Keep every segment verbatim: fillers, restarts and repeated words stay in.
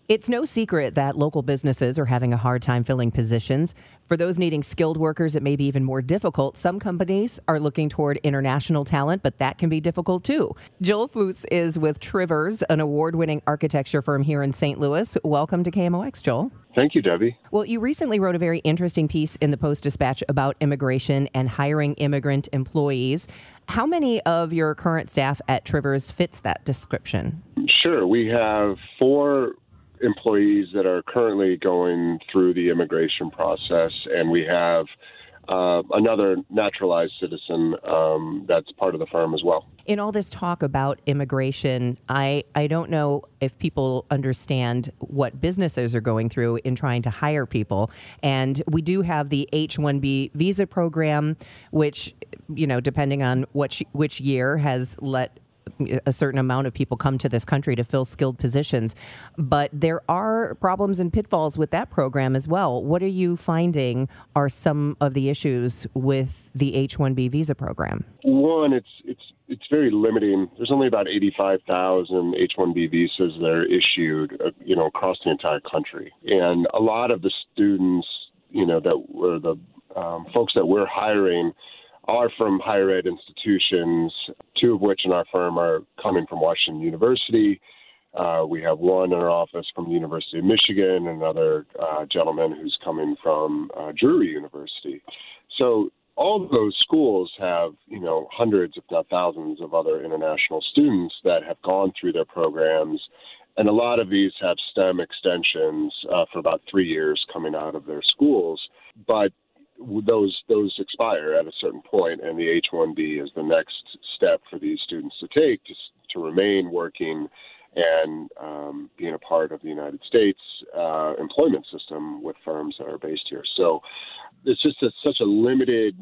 It's no secret that local businesses are having a hard time filling positions. For those needing skilled workers, it may be even more difficult. Some companies are looking toward international talent, but that can be difficult too. Joel Foose is with Trivers, an award-winning architecture firm here in Saint Louis. Welcome to K M O X, Joel. Thank you, Debbie. Well, you recently wrote a very interesting piece in the Post-Dispatch about immigration and hiring immigrant employees. How many of your current staff at Trivers fits that description? Sure. We have four employees that are currently going through the immigration process, and we have uh, another naturalized citizen um, that's part of the firm as well. In all this talk about immigration, I, I don't know if people understand what businesses are going through in trying to hire people. And we do have the H one B visa program, which, you know, depending on which, which year has let a certain amount of people come to this country to fill skilled positions. But there are problems and pitfalls with that program as well. What are you finding are some of the issues with the H one B visa program? One, it's it's it's very limiting. There's only about eighty-five thousand H one B visas that are issued, uh, you know, across the entire country. And a lot of the students, you know, that were the um, folks that we're hiring are from higher ed institutions, two of which in our firm are coming from Washington University. Uh, we have one in our office from the University of Michigan, another uh, gentleman who's coming from uh, Drury University. So all of those schools have, you know, hundreds, if not thousands, of other international students that have gone through their programs. And a lot of these have STEM extensions uh, for about three years coming out of their schools. But those those expire at a certain point, and the H one B is the next step for these students to take to, to remain working and um, being a part of the United States uh, employment system with firms that are based here. So it's just a, such a limited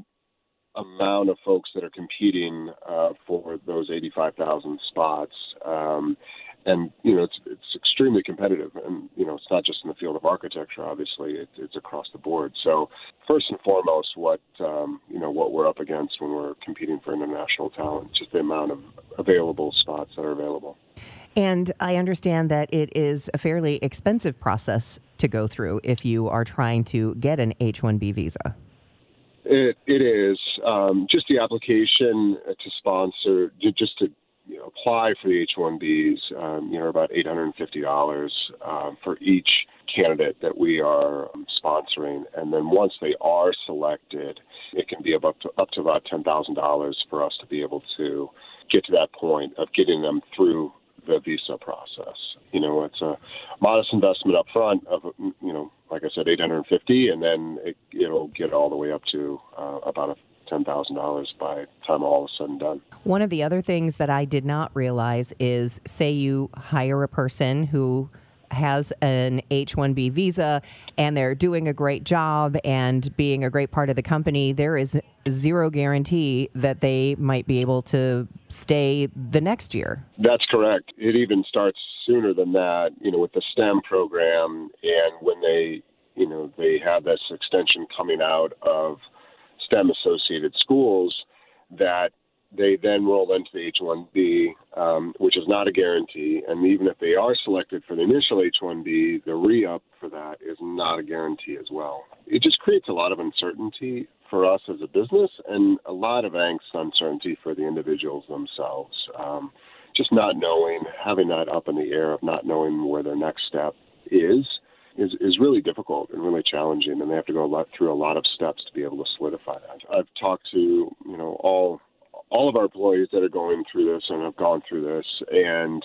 amount of folks that are competing uh, for those eighty-five thousand spots. Um, And, you know, it's it's extremely competitive. And, you know, it's not just in the field of architecture, obviously. It, it's across the board. So first and foremost, what, um, you know, what we're up against when we're competing for international talent, just the amount of available spots that are available. And I understand that it is a fairly expensive process to go through if you are trying to get an H one B visa. It, it is. Um, just the application to sponsor, just to You know, apply for the H one Bs, um, you know, about eight hundred fifty dollars um, for each candidate that we are um, sponsoring. And then once they are selected, it can be up to, up to about ten thousand dollars for us to be able to get to that point of getting them through the visa process. You know, it's a modest investment up front of, you know, like I said, eight hundred fifty dollars, and then it, it'll get all the way up to uh, about a ten thousand dollars by the time all is said and done. One of the other things that I did not realize is, say you hire a person who has an H one B visa and they're doing a great job and being a great part of the company, there is zero guarantee that they might be able to stay the next year. That's correct. It even starts sooner than that, you know, with the STEM program, and when they, you know, they have this extension coming out of STEM-associated schools, that they then roll into the H one B, um, which is not a guarantee. And even if they are selected for the initial H one B, the re-up for that is not a guarantee as well. It just creates a lot of uncertainty for us as a business, and a lot of angst, uncertainty for the individuals themselves. Um, just not knowing, having that up in the air of not knowing where their next step is. Is, is really difficult and really challenging, and they have to go a lot, through a lot of steps to be able to solidify that. I've talked to, you know, all all of our employees that are going through this and have gone through this, and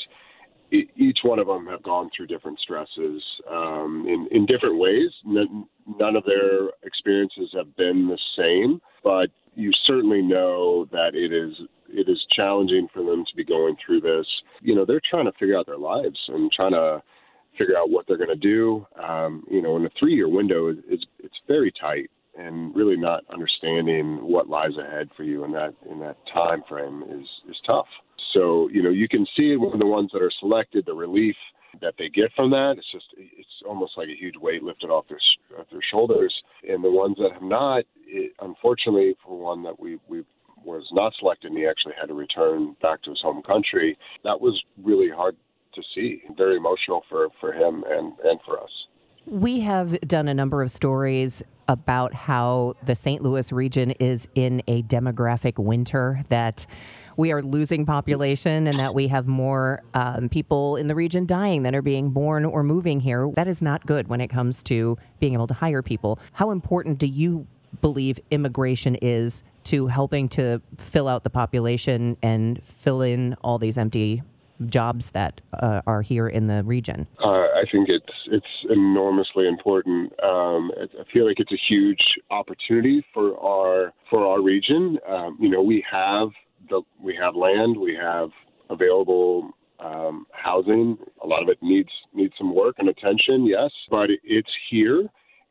e- each one of them have gone through different stresses um, in, in different ways. N- none of their experiences have been the same, but you certainly know that it is it is challenging for them to be going through this. You know, they're trying to figure out their lives and trying to figure out what they're going to do. Um, you know, in a three-year window, it's it's very tight, and really not understanding what lies ahead for you in that in that time frame is is tough. So, you know, you can see when the ones that are selected, the relief that they get from that. It's just it's almost like a huge weight lifted off their off their shoulders. And the ones that have not, it, unfortunately, for one that we we was not selected and he actually had to return back to his home country, that was really hard to see. Very emotional for, for him and, and for us. We have done a number of stories about how the Saint Louis region is in a demographic winter, that we are losing population and that we have more um, people in the region dying than are being born or moving here. That is not good when it comes to being able to hire people. How important do you believe immigration is to helping to fill out the population and fill in all these empty jobs that uh, are here in the region? Uh, I think it's it's enormously important. Um, I feel like it's a huge opportunity for our for our region. Um, you know, we have the we have land, we have available um, housing. A lot of it needs needs some work and attention, yes, but it's here.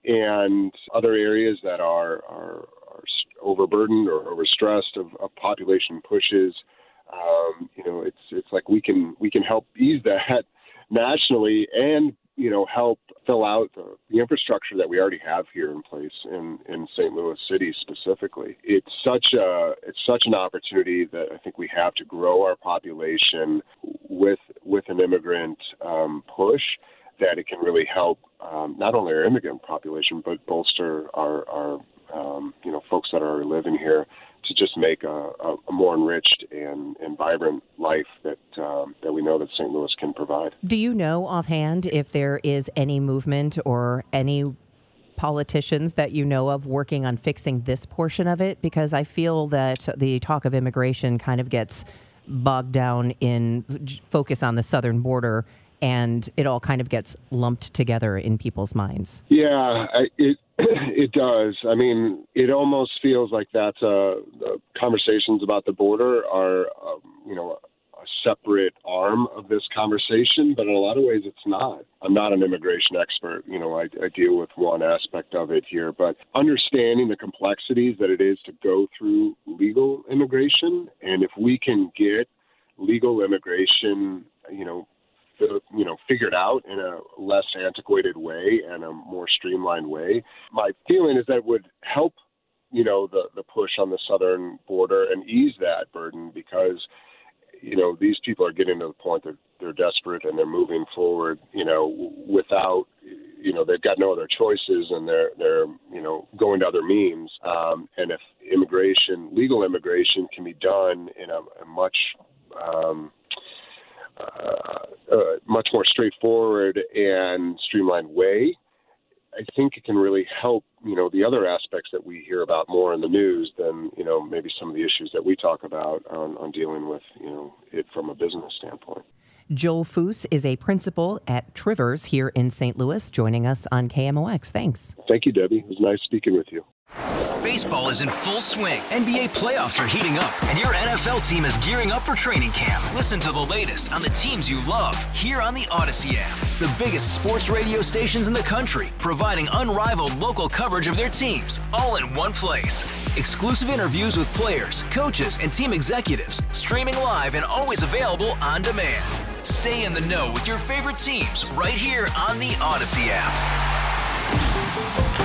And other areas that are are, are overburdened or overstressed of, of population pushes. Um, you know, it's it's like we can we can help ease that nationally, and you know, help fill out the, the infrastructure that we already have here in place in, in Saint Louis City specifically. It's such a it's such an opportunity that I think we have to grow our population with with an immigrant um, push, that it can really help um, not only our immigrant population but bolster our our um, you know folks that are living here, to just make a, a, a more enriched and, and vibrant life that um, that we know that Saint Louis can provide. Do you know offhand if there is any movement or any politicians that you know of working on fixing this portion of it? Because I feel that the talk of immigration kind of gets bogged down in focus on the southern border, and it all kind of gets lumped together in people's minds. Yeah, I, it it does. I mean, it almost feels like that's uh, the conversations about the border are, um, you know, a separate arm of this conversation, but in a lot of ways it's not. I'm not an immigration expert. You know, I, I deal with one aspect of it here, but understanding the complexities that it is to go through legal immigration, and if we can get legal immigration, you know, you know, figured out in a less antiquated way and a more streamlined way. My feeling is that would help, you know, the, the push on the southern border and ease that burden, because, you know, these people are getting to the point that they're desperate and they're moving forward, you know, without, you know, they've got no other choices, and they're, they're, you know, going to other means. Um, and if immigration, legal immigration can be done in a, a much, um, Uh, uh, much more straightforward and streamlined way, I think it can really help, you know, the other aspects that we hear about more in the news than, you know, maybe some of the issues that we talk about on, on dealing with, you know, it from a business standpoint. Joel Foose is a principal at Trivers here in Saint Louis, joining us on K M O X. Thanks. Thank you, Debbie. It was nice speaking with you. Baseball is in full swing. N B A playoffs are heating up, and your N F L team is gearing up for training camp. Listen to the latest on the teams you love here on the Odyssey app. The biggest sports radio stations in the country, providing unrivaled local coverage of their teams, all in one place. Exclusive interviews with players, coaches, and team executives, streaming live and always available on demand. Stay in the know with your favorite teams right here on the Odyssey app.